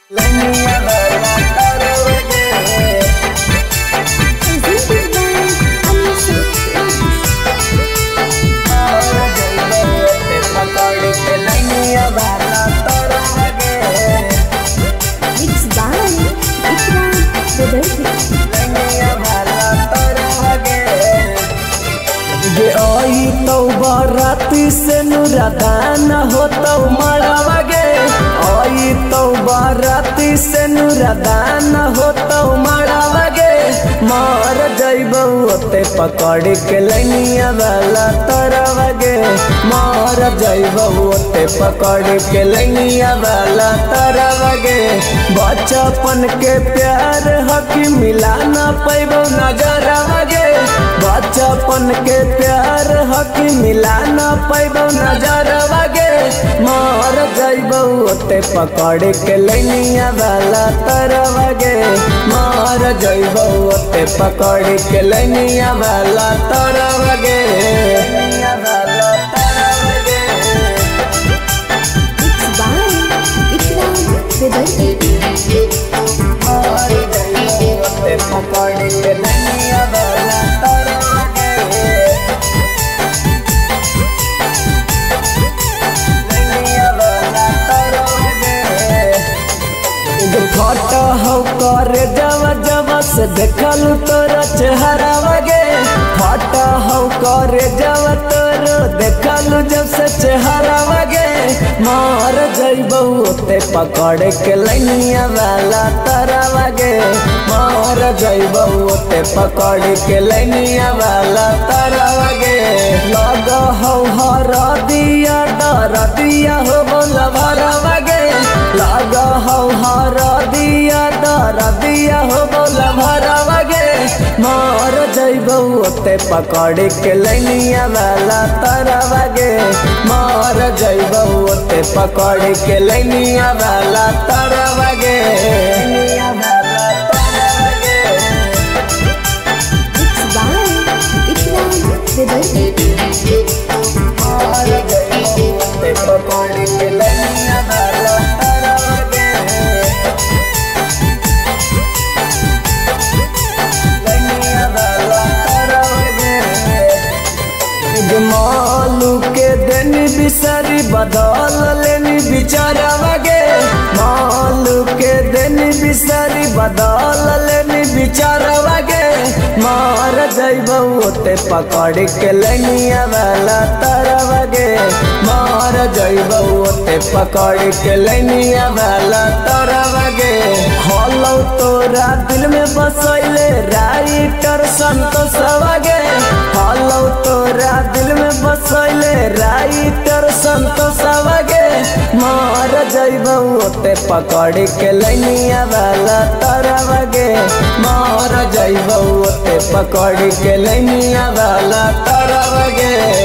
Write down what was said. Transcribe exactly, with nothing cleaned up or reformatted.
लैनिया वाला तरवगे तो बाराती से नुरादान हो तो मड़ावगे आई तो बाराती से नुरादान हो तो मड़ावगे मार जइबे पकड़ के लैनिया वाला तरवगे मार जइबे पकड़ के लैनिया वाला तरवगे बचपन के प्यार हकी मिला न पैबो नजरवगे बचपन के प्यार हकी मिला न पैबो नजरवगे मार जइबे पकड़ के लैनिया वाला तरवगे मार जइबे पकड़ के लैनिया वाला तरवगे लैनिया वाला तरवगे मार जइबे पकड़ के लैनिया वाला तरवगे लैनिया वाला तरवगे घाटा हो करे जब जब से देखल तोरा चेहरा वगे घाटा हो करे जब तोरा देखल जब से चेहरा वगे मार जइबे पकड़ के लैनिया वाला तरवगे मार जइबे पकड़ के लैनिया वाला तरवगे लग हो हरा दिया डर दिया हो बोला भरवगे लग हो हरा दिया डर दिया हो बोला भरवगे मार जइबे पकड़ के लैनिया वाला तरवगे मार जइबे पकड़ के लैनिया वाला तरवगे लैनिया वाला तरवगे मार जइबे पकड़ के लैनिया वाला तरवगे मालू के दिन बिसरी बदल लेनी बिचारवगे मालू के दिन बिसरी बदल लेनी बिचारवगे मार जइबे पकड़ के लैनिया वाला तरवगे मार जइबे पकड़ के लैनिया वाला तरवगे हलो तोरा दिल में बसैले राइटर संतोषवगे हलो तोरा दिल में बसैले राइटर संतोषवगे मार जइबे पकड़ के लैनिया वाला तरवगे मार जइबे पकड़ के लैनिया वाला तरवगे।